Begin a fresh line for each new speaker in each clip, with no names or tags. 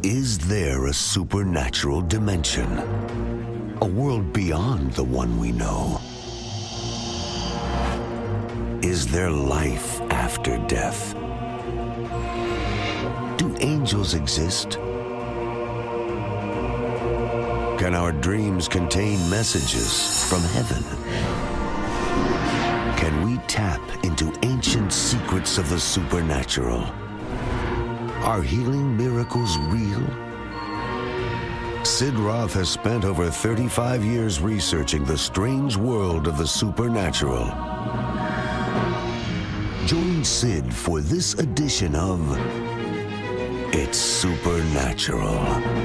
Is there a supernatural dimension? A world beyond the one we know? Is there life after death? Do angels exist? Can our dreams contain messages from heaven? Can we tap into ancient secrets of the supernatural? Are healing miracles real? Sid Roth has spent over 35 years researching the strange world of the supernatural. Join Sid for this edition of It's Supernatural.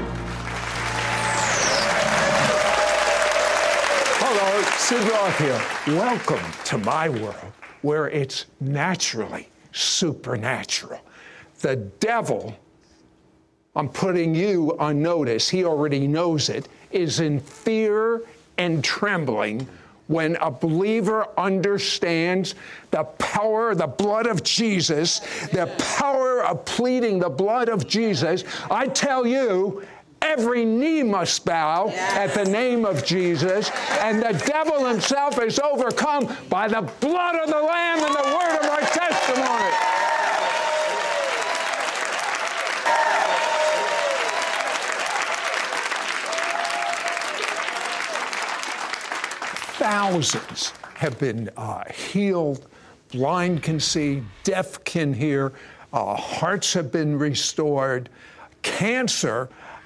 Hello, Sid Roth here. Welcome to my world where it's naturally supernatural. The devil, I'm putting you on notice, he already knows it, is in fear and trembling when a believer understands the power of the blood of Jesus, the power of pleading the blood of Jesus. I tell you, every knee must bow at the name of Jesus, and the devil himself is overcome by the blood of the Lamb and the word of our testimony. Thousands have been healed, blind can see, deaf can hear, hearts have been restored. Cancer,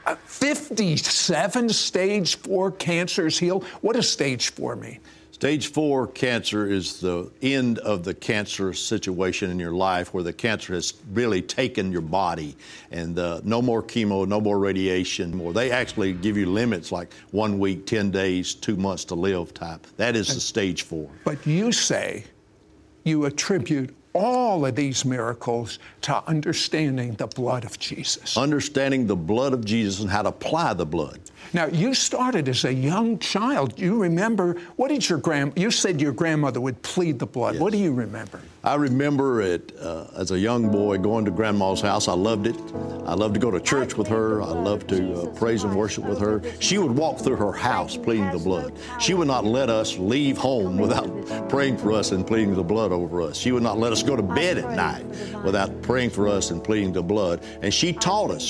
57 stage 4 cancers healed. What does stage 4 mean?
Stage 4 cancer is the end of the cancer situation in your life where the cancer has really taken your body, and no more chemo, no more radiation. They actually give you limits like 1 week, 10 days, 2 months to live type. That is the stage 4.
But you say you attribute all of these miracles to understanding the blood of Jesus.
Understanding the blood of Jesus and how to apply the blood.
Now, you started as a young child. You remember, what did you said your grandmother would plead the blood. Yes. What do you remember?
I remember it as a young boy going to Grandma's house. I loved it. I loved to go to church with her. I loved to praise and worship with her. She would walk through her house pleading the blood. She would not let us leave home without praying for us and pleading the blood over us. She would not let us go to bed at night without praying for us and pleading the blood. And she taught us.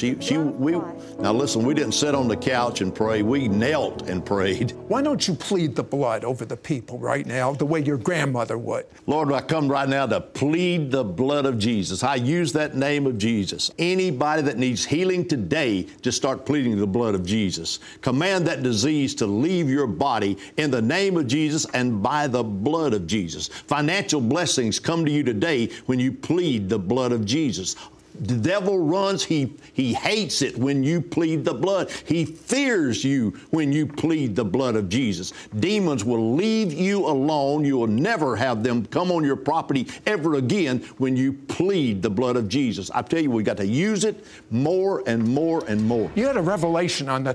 Now listen, we didn't sit on the couch and pray. We knelt and prayed.
Why don't you plead the blood over the people right now the way your grandmother would?
Lord, I come right now to plead the blood of Jesus. I use that name of Jesus. Anybody that needs healing today, just start pleading the blood of Jesus. Command that disease to leave your body in the name of Jesus and by the blood of Jesus. Financial blessings come to you today when you plead the blood of Jesus. The devil runs, he hates it when you plead the blood. He fears you when you plead the blood of Jesus. Demons will leave you alone. You will never have them come on your property ever again when you plead the blood of Jesus. I tell you, we got to use it more and more and more.
You had a revelation on the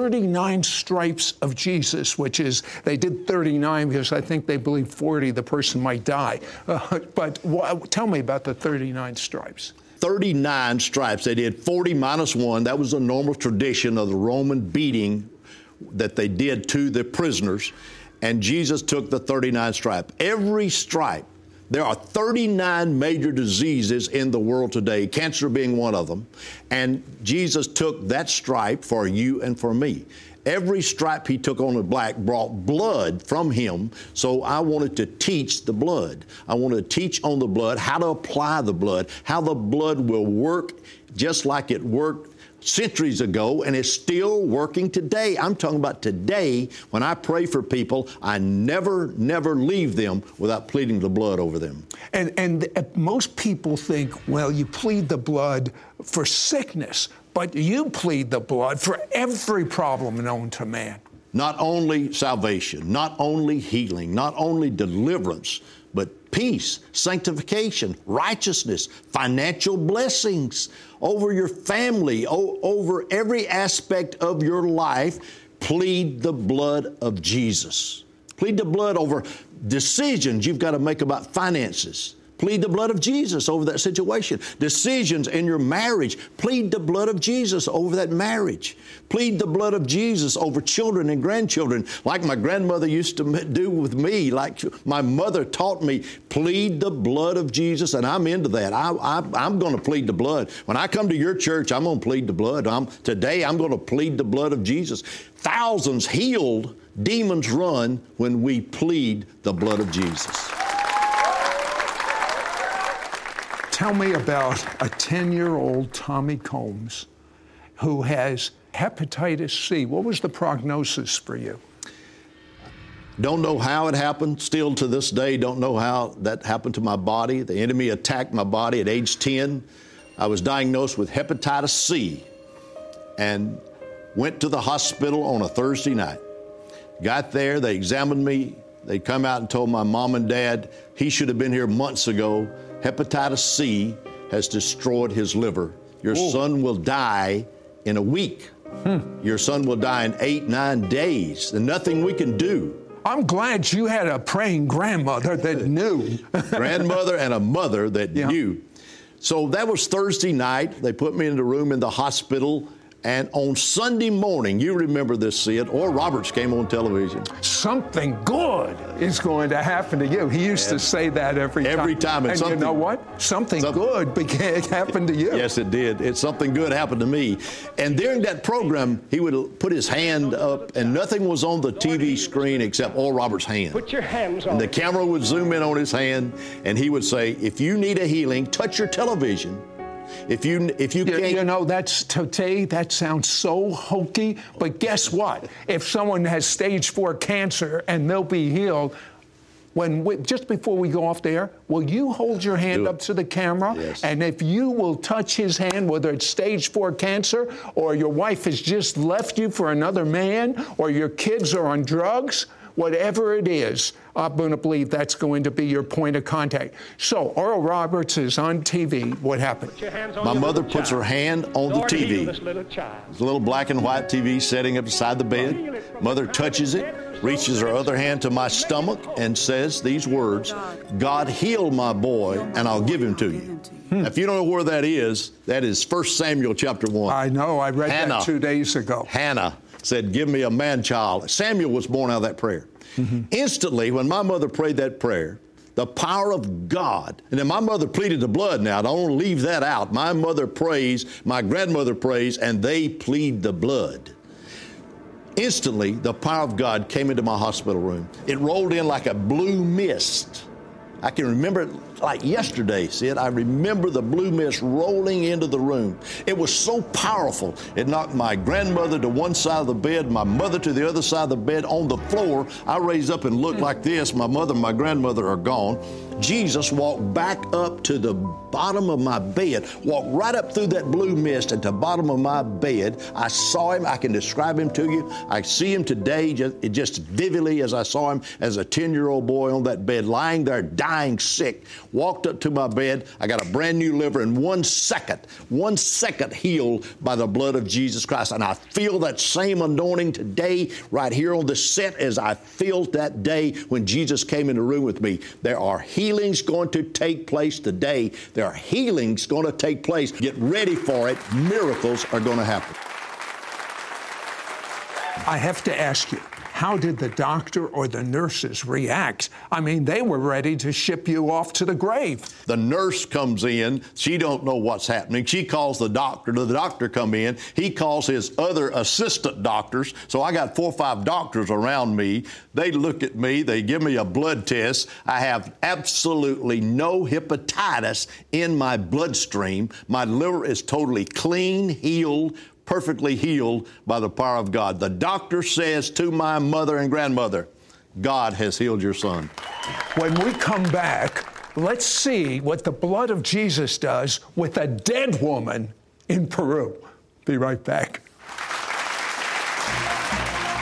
39 stripes of Jesus, which is, they did 39 because I think they believe 40, the person might die. But tell me about the 39 stripes.
39 stripes. They did 40 minus 1. That was a normal tradition of the Roman beating that they did to the prisoners. And Jesus took the 39 stripe. Every stripe, there are 39 major diseases in the world today, cancer being one of them. And Jesus took that stripe for you and for me. Every stripe he took on the back brought blood from him, so I wanted to teach the blood. I wanted to teach on the blood, how to apply the blood, how the blood will work just like it worked centuries ago, and it's still working today. I'm talking about today. When I pray for people, I never leave them without pleading the blood over them.
And most people think, well, you plead the blood for sickness, but you plead the blood for every problem known to man.
Not only salvation, not only healing, not only deliverance, but peace, sanctification, righteousness, financial blessings over your family, over every aspect of your life. Plead the blood of Jesus. Plead the blood over decisions you've got to make about finances. plead the blood of Jesus over that situation. Decisions in your marriage, plead the blood of Jesus over that marriage. Plead the blood of Jesus over children and grandchildren, like my grandmother used to do with me, like my mother taught me. Plead the blood of Jesus, and I'm into that. I'm going to plead the blood. When I come to your church, I'm going to plead the blood. Today, I'm going to plead the blood of Jesus. Thousands healed, demons run when we plead the blood of Jesus.
Tell me about a 10-year-old Tommy Combs who has hepatitis C. What was the prognosis for you?
Don't know how it happened. Still to this day, don't know how that happened to my body. The enemy attacked my body at age 10. I was diagnosed with hepatitis C and went to the hospital on a Thursday night. Got there, they examined me. They come out and told my mom and dad he should have been here months ago. Hepatitis C has destroyed his liver. Your son will die in a week. Your son will die in 8-9 days, and nothing we can do.
I'm glad you had a praying grandmother that knew.
Grandmother and a mother that knew. So that was Thursday night. They put me in the room in the hospital. And on Sunday morning, you remember this, Sid, Oral Roberts came on television.
Something good is going to happen to you. He used to say that every time. And you know what? Something good happened to you.
Yes, it did. Something good happened to me. And during that program, he would put his hand up, and nothing was on the TV screen except Oral Roberts' hand.
Put your hands on.
And the camera would zoom in on his hand, and he would say, if you need a healing, touch your television. If you can't...
You know, that sounds so hokey, but guess what? If someone has stage 4 cancer and they'll be healed, just before we go off the air, will you hold your hand up to the camera?
Yes.
And if you will touch his hand, whether it's stage 4 cancer, or your wife has just left you for another man, or your kids are on drugs, whatever it is, I'm going to believe that's going to be your point of contact. So, Oral Roberts is on TV. What happened?
My mother puts her hand on the TV. It's a little black and white TV sitting up beside the bed. Mother touches it, reaches her other hand to my stomach, and says these words, God heal my boy, and I'll give him to you. If you don't know where that is 1 Samuel chapter 1.
I know. I read that 2 days ago.
Hannah said, give me a man-child. Samuel was born out of that prayer. Instantly, when my mother prayed that prayer, the power of God, and then my mother pleaded the blood now. I don't want to leave that out. My mother prays, my grandmother prays, and they plead the blood. Instantly, the power of God came into my hospital room. It rolled in like a blue mist. I can remember it like yesterday, Sid. I remember the blue mist rolling into the room. It was so powerful. It knocked my grandmother to one side of the bed, my mother to the other side of the bed. On the floor, I raised up and looked like this. My mother and my grandmother are gone. Jesus walked back up to the bottom of my bed, walked right up through that blue mist at the bottom of my bed. I saw him. I can describe him to you. I see him today just vividly as I saw him as a 10-year-old boy on that bed, lying there dying sick. Walked up to my bed. I got a brand new liver in 1 second healed by the blood of Jesus Christ. And I feel that same anointing today right here on the set as I felt that day when Jesus came in the room with me. There are healings going to take place today. There are healings going to take place. Get ready for it. Miracles are going to happen.
I have to ask you, how did the doctor or the nurses react? I mean, they were ready to ship you off to the grave.
The nurse comes in. She don't know what's happening. She calls the doctor. The doctor come in. He calls his other assistant doctors. So I got 4 or 5 doctors around me. They look at me. They give me a blood test. I have absolutely no hepatitis in my bloodstream. My liver is totally clean, healed, perfectly healed by the power of God. The doctor says to my mother and grandmother, God has healed your son.
When we come back, let's see what the blood of Jesus does with a dead woman in Peru. Be right back.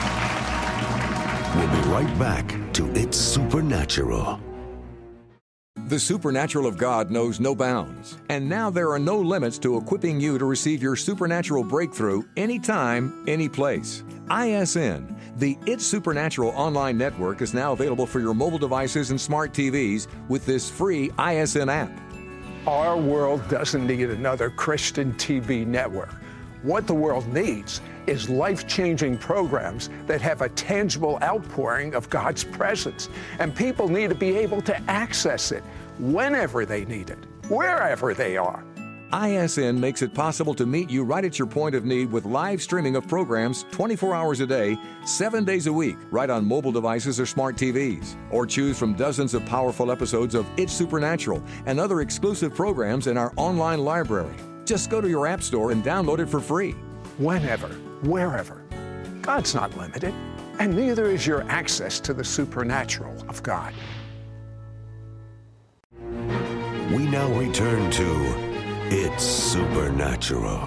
We'll be right back to It's Supernatural.
The supernatural of God knows no bounds, and now there are no limits to equipping you to receive your supernatural breakthrough anytime, any place. ISN, the It's Supernatural online network, is now available for your mobile devices and smart TVs with this free ISN app.
Our world doesn't need another Christian TV network. What the world needs is life-changing programs that have a tangible outpouring of God's presence. And people need to be able to access it whenever they need it, wherever they are.
ISN makes it possible to meet you right at your point of need with live streaming of programs 24 hours a day, 7 days a week, right on mobile devices or smart TVs. Or choose from dozens of powerful episodes of It's Supernatural and other exclusive programs in our online library. Just go to your app store and download it for free.
Whenever, wherever. God's not limited, and neither is your access to the supernatural of God.
We now return to It's Supernatural.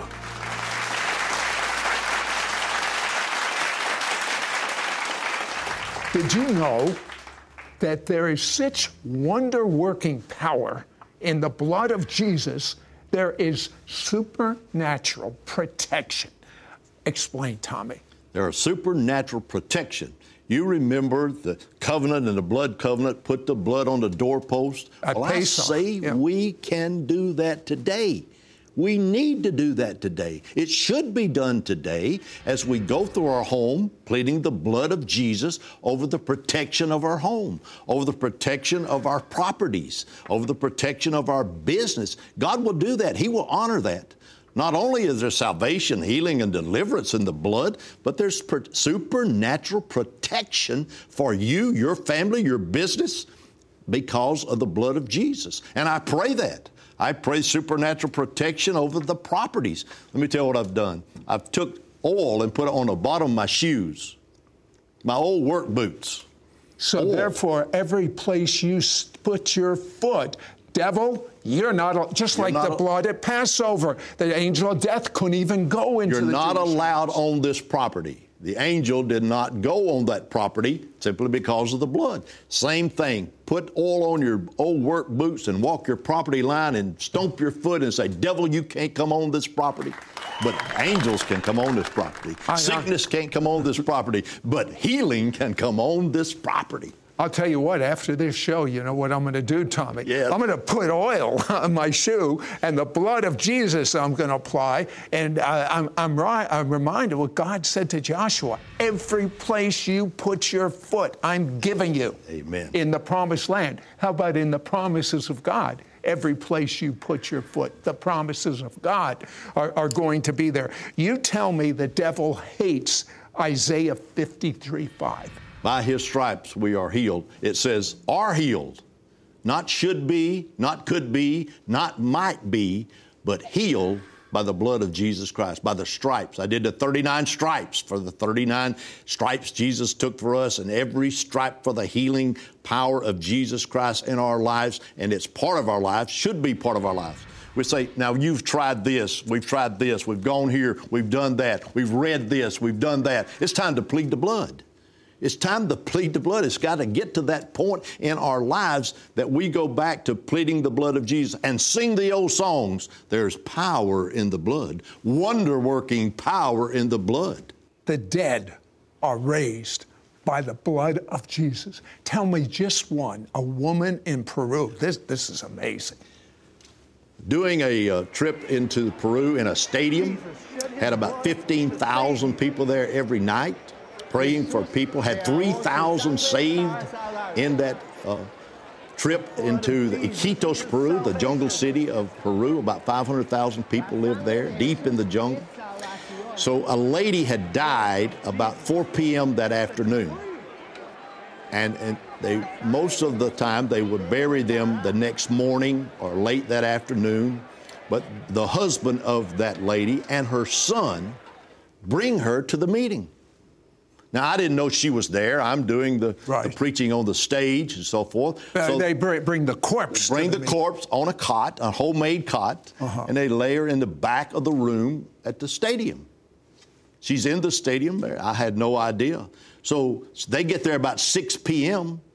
Did you know that there is such wonder-working power in the blood of Jesus? There is supernatural protection. Explain, Tommy.
There is supernatural protection. You remember the covenant and the blood covenant, put the blood on the doorpost. Well, I say we can do that today. We need to do that today. It should be done today as we go through our home, pleading the blood of Jesus over the protection of our home, over the protection of our properties, over the protection of our business. God will do that. He will honor that. Not only is there salvation, healing, and deliverance in the blood, but there's supernatural protection for you, your family, your business, because of the blood of Jesus. And I pray that. I pray supernatural protection over the properties. Let me tell you what I've done. I've took oil and put it on the bottom of my shoes, my old work boots.
So therefore, every place you put your foot, devil, you're not, just like the blood at Passover, the angel of death couldn't even go into the
You're not allowed on this property. The angel did not go on that property simply because of the blood. Same thing. Put oil on your old work boots and walk your property line and stomp your foot and say, devil, you can't come on this property. But angels can come on this property. Sickness can't come on this property, but healing can come on this property.
I'll tell you what, after this show, you know what I'm going to do, Tommy?
Yes.
I'm going to put oil on my shoe and the blood of Jesus I'm going to apply. And I'm reminded what God said to Joshua. Every place you put your foot, I'm giving you.
Amen.
In the promised land. How about in the promises of God? Every place you put your foot, the promises of God are going to be there. You tell me the devil hates Isaiah 53:5.
By his stripes we are healed. It says, are healed. Not should be, not could be, not might be, but healed by the blood of Jesus Christ, by the stripes. I did the 39 stripes for the 39 stripes Jesus took for us, and every stripe for the healing power of Jesus Christ in our lives, and it's part of our lives, should be part of our lives. We say, now you've tried this, we've gone here, we've done that, we've read this, we've done that. It's time to plead the blood. It's time to plead the blood. It's got to get to that point in our lives that we go back to pleading the blood of Jesus and sing the old songs. There's power in the blood, wonder-working power in the blood.
The dead are raised by the blood of Jesus. Tell me just one, a woman in Peru. This is amazing.
Doing a trip into Peru in a stadium, had about 15,000 people there every night. Praying for people, had 3,000 saved in that trip into the Iquitos, Peru, the jungle city of Peru. About 500,000 people live there, deep in the jungle. So a lady had died about 4 p.m. that afternoon. And they, most of the time, they would bury them the next morning or late that afternoon. But the husband of that lady and her son bring her to the meeting. Now, I didn't know she was there. I'm doing the preaching on the stage and so forth. So
they bring the corpse.
Bring the corpse on a cot, a homemade cot, and they lay her in the back of the room at the stadium. She's in the stadium there. I had no idea. So they get there about 6 p.m.,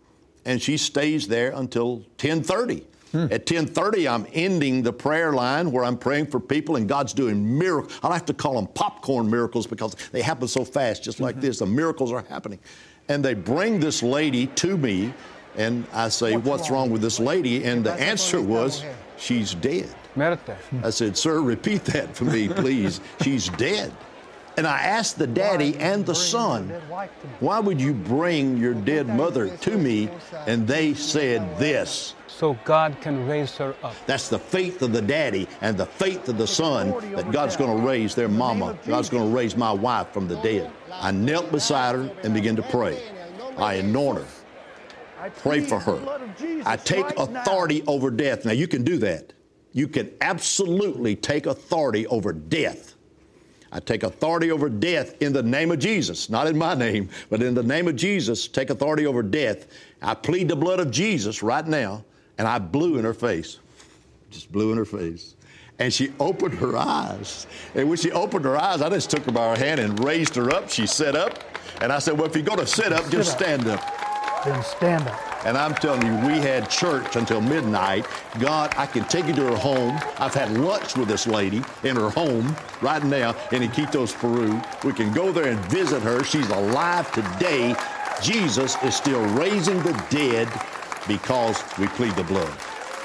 and she stays there until 10:30. At 10:30, I'm ending the prayer line where I'm praying for people, and God's doing miracles. I like to call them popcorn miracles because they happen so fast, just like this. The miracles are happening. And they bring this lady to me, and I say, what's wrong with this lady? And the answer was, she's dead. I said, sir, repeat that for me, please. She's dead. And I asked the daddy and the son, why would you bring your dead mother to me? And they said this.
So God can raise her up.
That's the faith of the daddy and the faith of the son that God's going to raise their mama. God's going to raise my wife from the dead. I knelt beside her and began to pray. I anoint her. Pray for her. I take authority over death. Now, you can do that. You can absolutely take authority over death. I take authority over death in the name of Jesus, not in my name, but in the name of Jesus, take authority over death. I plead the blood of Jesus right now, and I blew in her face, just blew in her face. And she opened her eyes. And when she opened her eyes, I just took her by her hand and raised her up. She sat up, and I said, well, if you're going to sit up, just stand up.
Then stand up.
And I'm telling you, we had church until midnight. God, I can take you to her home. I've had lunch with this lady in her home right now in Iquitos, Peru. We can go there and visit her. She's alive today. Jesus is still raising the dead because we plead the blood.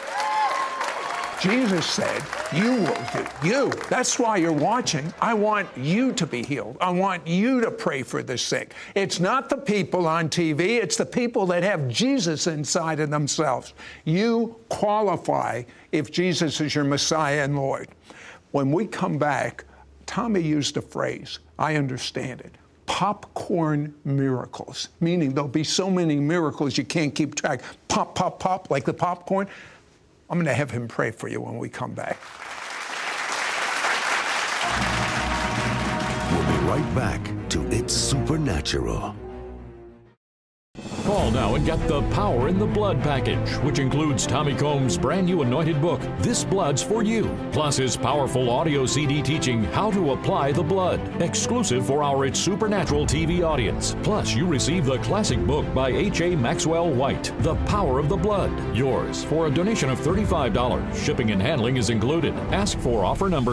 Jesus said, you will do. You. That's why you're watching. I want you to be healed. I want you to pray for the sick. It's not the people on TV. It's the people that have Jesus inside of themselves. You qualify if Jesus is your Messiah and Lord. When we come back, Tommy used a phrase. I understand it. Popcorn miracles, meaning there'll be so many miracles you can't keep track. Pop, pop, pop, like the popcorn. I'm going to have him pray for you when we come back.
We'll be right back to It's Supernatural.
Call now and get the Power in the Blood package, which includes Tommy Combs' brand new anointed book, This Blood's for You, plus his powerful audio CD teaching How to Apply the Blood, exclusive for our It's Supernatural TV audience. Plus, you receive the classic book by H.A. Maxwell White, The Power of the Blood, yours for a donation of $35. Shipping and handling is included. Ask for offer number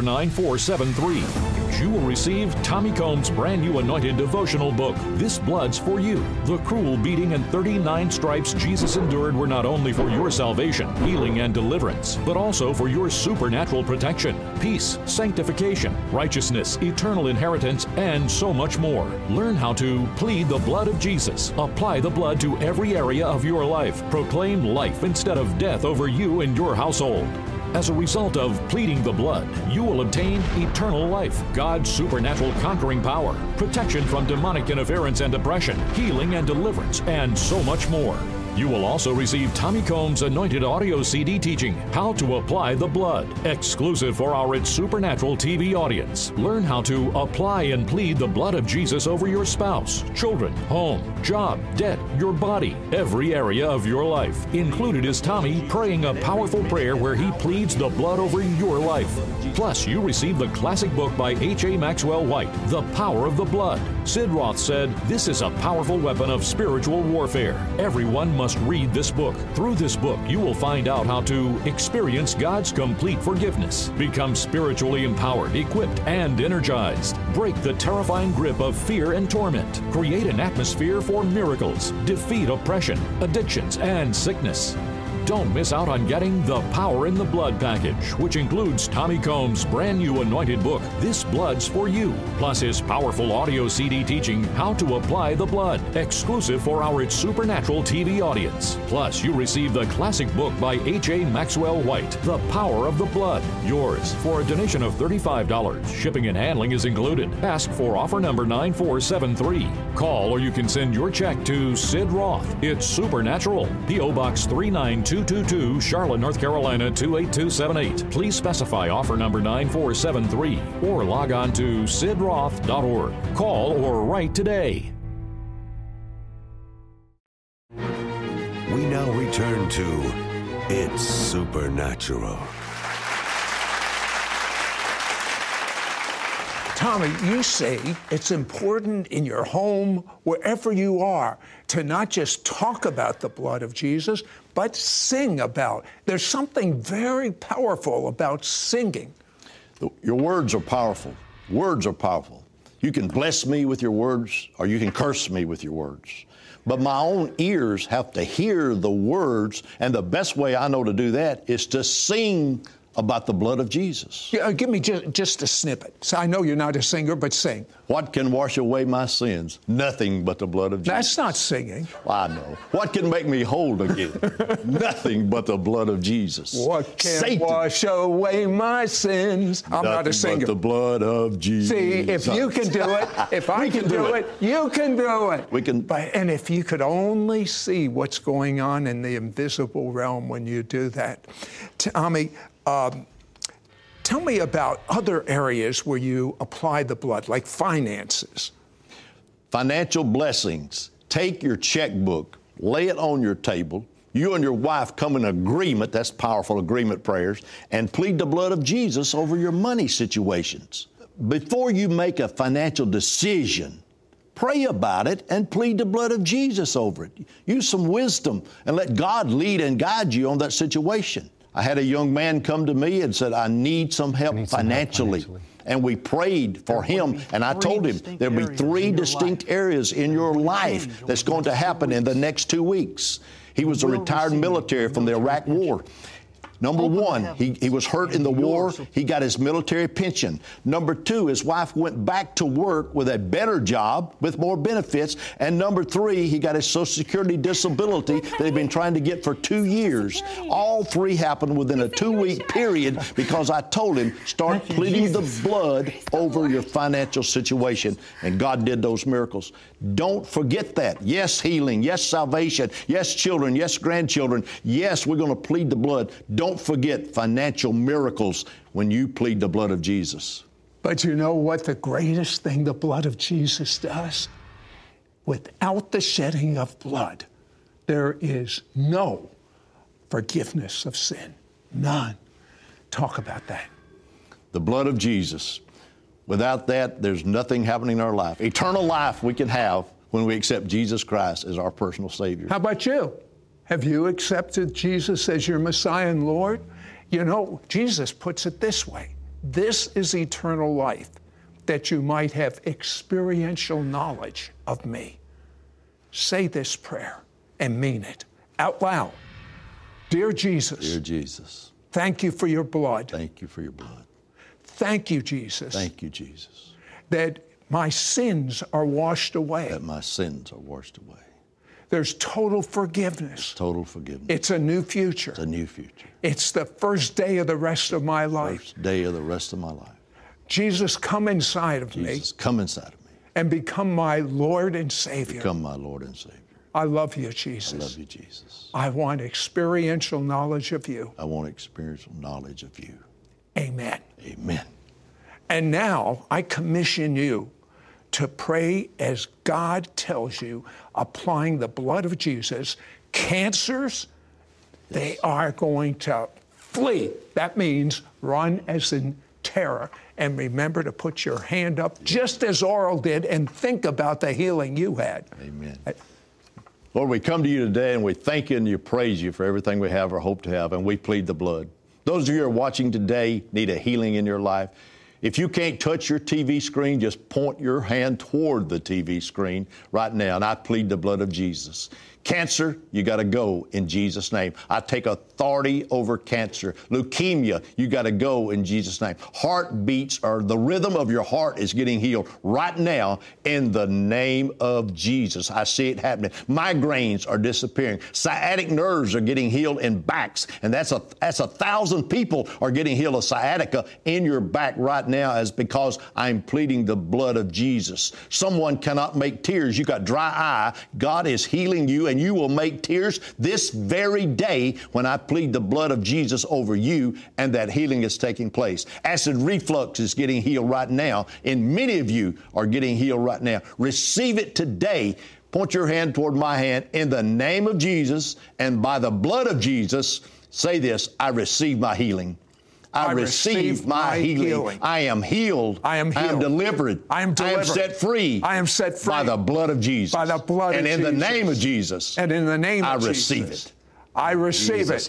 9473. You will receive Tommy Combs' brand new anointed devotional book, This Blood's for You. The cruel beating and 39 stripes Jesus endured were not only for your salvation, healing, and deliverance, but also for your supernatural protection, peace, sanctification, righteousness, eternal inheritance, and so much more. Learn how to plead the blood of Jesus, apply the blood to every area of your life, proclaim life instead of death over you and your household. As a result of pleading the blood, you will obtain eternal life, God's supernatural conquering power, protection from demonic interference and oppression, healing and deliverance, and so much more. You will also receive Tommy Combs' anointed audio CD teaching, How to Apply the Blood, exclusive for our It's Supernatural TV audience. Learn how to apply and plead the blood of Jesus over your spouse, children, home, job, debt, your body, every area of your life. Included is Tommy praying a powerful prayer where he pleads the blood over your life. Plus, you receive the classic book by H.A. Maxwell White, The Power of the Blood. Sid Roth said, this is a powerful weapon of spiritual warfare. Everyone must read this book. Through this book, you will find out how to experience God's complete forgiveness, become spiritually empowered, equipped, and energized, break the terrifying grip of fear and torment, create an atmosphere for miracles, defeat oppression, addictions, and sickness. Don't miss out on getting the Power in the Blood package, which includes Tommy Combs' brand new anointed book, This Blood's for You, plus his powerful audio CD teaching, How to Apply the Blood, exclusive for our It's Supernatural TV audience. Plus, you receive the classic book by H.A. Maxwell White, The Power of the Blood, yours for a donation of $35. Shipping and handling is included. Ask for offer number 9473. Call or you can send your check to Sid Roth. It's Supernatural, P.O. Box 39222, Charlotte, North Carolina 28278. Please specify offer number 9473 or log on to sidroth.org. Call or write today.
We now return to It's Supernatural.
Tommy, you say it's important in your home, wherever you are, to not just talk about the blood of Jesus, but sing about. There's something very powerful about singing.
Your words are powerful. Words are powerful. You can bless me with your words, or you can curse me with your words. But my own ears have to hear the words, and the best way I know to do that is to sing about the blood of Jesus.
Yeah, give me just a snippet. So I know you're not a singer, but sing.
What can wash away my sins? Nothing but the blood of Jesus.
That's not singing.
I know. What can make me whole again? Nothing but the blood of Jesus.
What can
Satan.
wash away my sins? I'm not a singer.
But the blood of Jesus.
See, if you can do it, if I can do it, you can do it.
We can.
And if you could only see what's going on in the invisible realm when you do that. Tommy, tell me about other areas where you apply the blood, like finances.
Financial blessings. Take your checkbook, lay it on your table. You and your wife come in agreement, that's powerful agreement prayers, and plead the blood of Jesus over your money situations. Before you make a financial decision, pray about it and plead the blood of Jesus over it. Use some wisdom and let God lead and guide you on that situation. I had a young man come to me and said, I need some help financially. And we prayed for him, and I told him there'll be 3 distinct areas in your life that's going to happen in the next 2 weeks. He was a retired military from the Iraq War. Number 1, he was hurt in the war. He got his military pension. Number 2, his wife went back to work with a better job with more benefits. And number 3, he got his Social Security disability that he'd been trying to get for 2 years. All 3 happened within a 2-week period because I told him, start pleading the blood over your financial situation. And God did those miracles. Don't forget that. Yes, healing. Yes, salvation. Yes, children. Yes, grandchildren. Yes, we're going to plead the blood. Don't forget financial miracles when you plead the blood of Jesus.
But you know what the greatest thing the blood of Jesus does? Without the shedding of blood, there is no forgiveness of sin. None. Talk about that.
The blood of Jesus. Without that, there's nothing happening in our life. Eternal life we can have when we accept Jesus Christ as our personal Savior.
How about you? Have you accepted Jesus as your Messiah and Lord? You know, Jesus puts it this way. This is eternal life, that you might have experiential knowledge of me. Say this prayer and mean it out loud. Dear Jesus.
Dear Jesus.
Thank you for your blood.
Thank you for your blood.
Thank you, Jesus.
Thank you, Jesus.
That my sins are washed away.
That my sins are washed away.
There's total forgiveness.
Total forgiveness.
It's a new future.
It's a new future.
It's the first day of the rest of my life.
First day of the rest of my life.
Jesus, come inside of me.
Jesus, come inside of me.
And become my Lord and Savior.
Become my Lord and Savior.
I love you, Jesus.
I love you, Jesus.
I want experiential knowledge of you.
I want experiential knowledge of you.
Amen.
Amen.
And now I commission you to pray as God tells you, applying the blood of Jesus. Cancers, they are going to flee. That means run as in terror. And remember to put your hand up just as Oral did and think about the healing you had.
Amen. Lord, we come to you today and we thank you and you praise you for everything we have or hope to have, and we plead the blood. Those of you who are watching today need a healing in your life. If you can't touch your TV screen, just point your hand toward the TV screen right now, and I plead the blood of Jesus. Cancer, you got to go in Jesus' name. I take authority over cancer. Leukemia, you got to go in Jesus' name. Heartbeats, or the rhythm of your heart is getting healed right now in the name of Jesus. I see it happening. Migraines are disappearing. Sciatic nerves are getting healed in backs, and that's 1,000 people are getting healed of sciatica in your back right now, as because I'm pleading the blood of Jesus. Someone cannot make tears. You got dry eye. God is healing you, and you will make tears this very day when I plead the blood of Jesus over you, and that healing is taking place. Acid reflux is getting healed right now, and many of you are getting healed right now. Receive it today. Point your hand toward my hand in the name of Jesus, and by the blood of Jesus, say this: I receive my healing. I receive my healing. I am healed.
I am healed.
I am delivered.
I am delivered.
I am set free.
I am set free.
By the blood of Jesus.
By the blood of Jesus.
And in the name of Jesus.
And in the name of Jesus.
I receive it.
I receive it.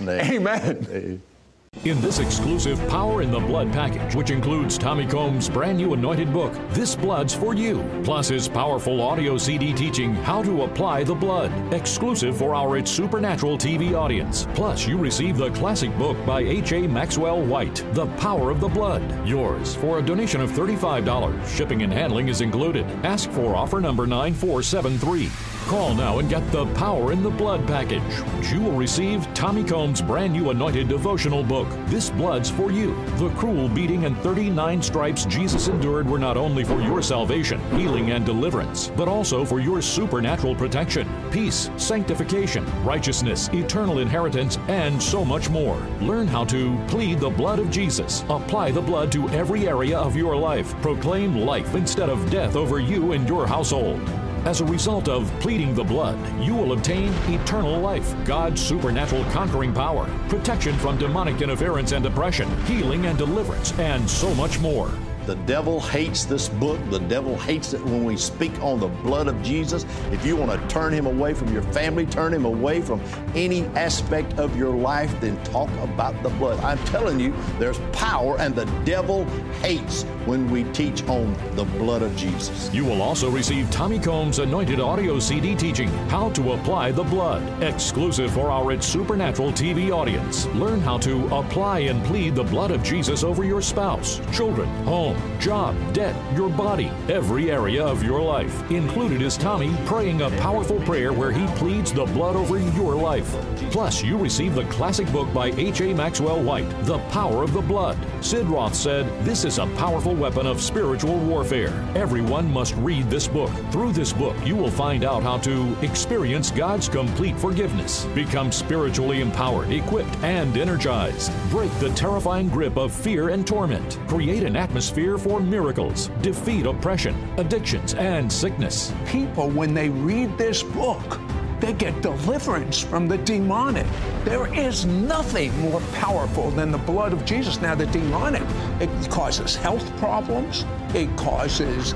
Amen.
In this exclusive Power in the Blood package, which includes Tommy Combs' brand new anointed book, This Blood's for You, plus his powerful audio CD teaching How to Apply the Blood, exclusive for our It's Supernatural TV audience. Plus, you receive the classic book by H.A. Maxwell White, The Power of the Blood, yours for a donation of $35. Shipping and handling is included. Ask for offer number 9473. Call now and get the Power in the Blood package, which you will receive Tommy Combs' brand new anointed devotional book, This Blood's for You. The cruel beating and 39 stripes Jesus endured were not only for your salvation, healing, and deliverance, but also for your supernatural protection, peace, sanctification, righteousness, eternal inheritance, and so much more. Learn how to plead the blood of Jesus, apply the blood to every area of your life, proclaim life instead of death over you and your household. As a result of pleading the blood, you will obtain eternal life, God's supernatural conquering power, protection from demonic interference and oppression, healing and deliverance, and so much more.
The devil hates this book. The devil hates it when we speak on the blood of Jesus. If you want to turn him away from your family, turn him away from any aspect of your life, then talk about the blood. I'm telling you, there's power, and the devil hates when we teach on the blood of Jesus.
You will also receive Tommy Combs' anointed audio CD teaching How to Apply the Blood, exclusive for our It's Supernatural TV audience. Learn how to apply and plead the blood of Jesus over your spouse, children, home, job, debt, your body, every area of your life. Included is Tommy praying a powerful prayer where he pleads the blood over your life. Plus, you receive the classic book by H.A. Maxwell White, The Power of the Blood. Sid Roth said, "This is a powerful weapon of spiritual warfare. Everyone must read this book. Through this book, you will find out how to experience God's complete forgiveness, become spiritually empowered, equipped, and energized, break the terrifying grip of fear and torment, create an atmosphere for miracles, defeat oppression, addictions, and sickness."
People, when they read this book, they get deliverance from the demonic. There is nothing more powerful than the blood of Jesus. Now, the demonic, it causes health problems, it causes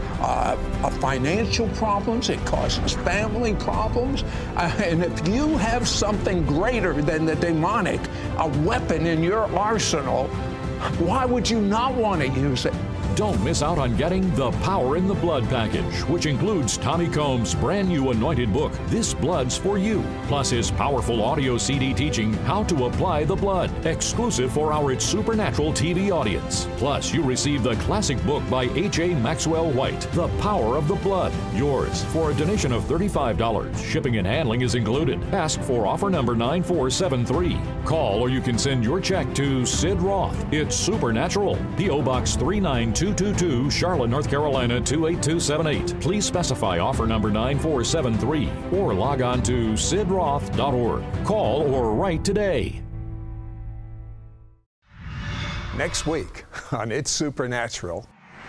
financial problems, it causes family problems. And if you have something greater than the demonic, a weapon in your arsenal, why would you not want to use it?
Don't miss out on getting the Power in the Blood package, which includes Tommy Combs' brand new anointed book, This Blood's for You, plus his powerful audio CD teaching How to Apply the Blood, exclusive for our It's Supernatural TV audience. Plus, you receive the classic book by H.A. Maxwell White, The Power of the Blood, yours for a donation of $35. Shipping and handling is included. Ask for offer number 9473. Call or you can send your check to Sid Roth. It's Supernatural, P.O. Box 39222, Charlotte, North Carolina 28278. Please specify offer number 9473 or log on to sidroth.org. Call or write today.
Next week on It's Supernatural.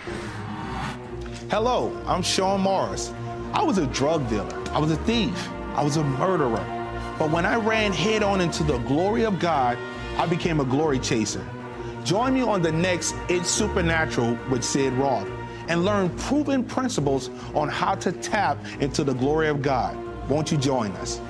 Hello, I'm Sean Morris. I was a drug dealer. I was a thief. I was a murderer. But when I ran head on into the glory of God, I became a glory chaser. Join me on the next It's Supernatural with Sid Roth and learn proven principles on how to tap into the glory of God. Won't you join us?